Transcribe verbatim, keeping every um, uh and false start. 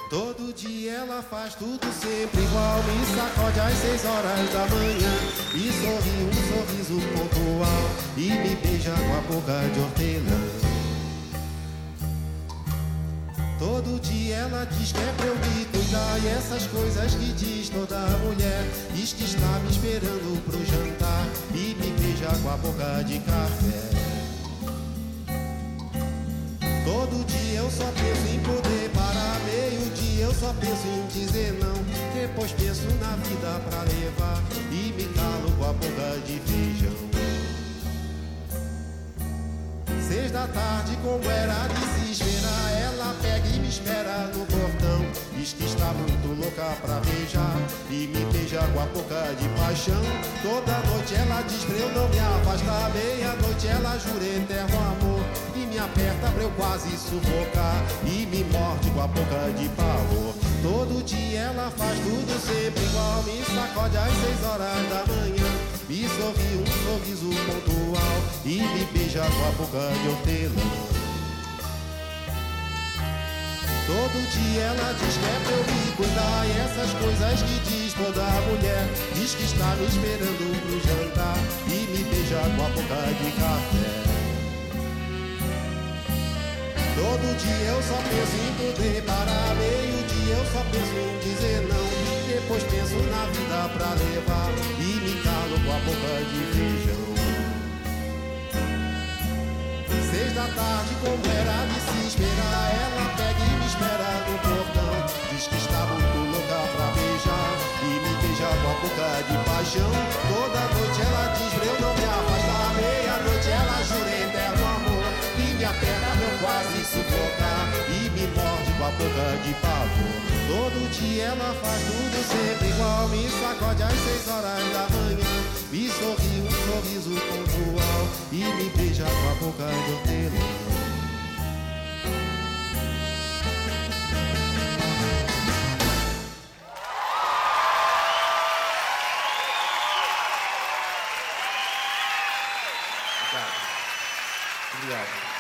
Todo dia ela faz tudo sempre igual. Me sacode às seis horas da manhã e sorri um sorriso pontual e me beija com a boca de hortelã. Todo dia ela diz que é pra eu me cuidar, e essas coisas que diz toda mulher. Diz que está me esperando pro jantar e me beija com a boca de café. Todo dia eu só penso em poder parar, meio-dia eu só penso em dizer não. Depois penso na vida pra levar e me calo com a boca de feijão. Seis da tarde, como era de se esperar, ela pega e me espera no portão. Diz que está muito louca pra beijar e me beija com a boca de paixão. Toda noite ela diz pra eu não me afastar, meia-noite ela jura eterno amor e me aperta pra eu quase sufocar e me morde com a boca de pavor. Todo dia ela faz tudo sempre igual, me sacode às seis horas da manhã, me sorri um sorriso pontual e me beija com a boca de hortelã. Todo dia ela diz que é pra eu me cuidar, e essas coisas que diz toda mulher. Diz que está me esperando pro jantar e me beija com a boca de café. Todo dia eu só penso em poder parar, meio-dia eu só penso em dizer não. Depois penso na vida pra levar e me calo com a boca de feijão. Seis da tarde, como era de se esperar, ela pega e me espera no portão. Diz que está muito louca pra beijar e me beija com a boca de paixão. Toda noite ela diz pra eu não me afastar, meia-noite ela jura eterno amor e me aperta pra eu quase sufocar e me morde com a boca de pavor. Todo dia ela faz tudo sempre igual, me sacode às seis horas da manhã, me sorri um sorriso pontual e me beija com a boca de hortelã. Obrigado. Obrigado.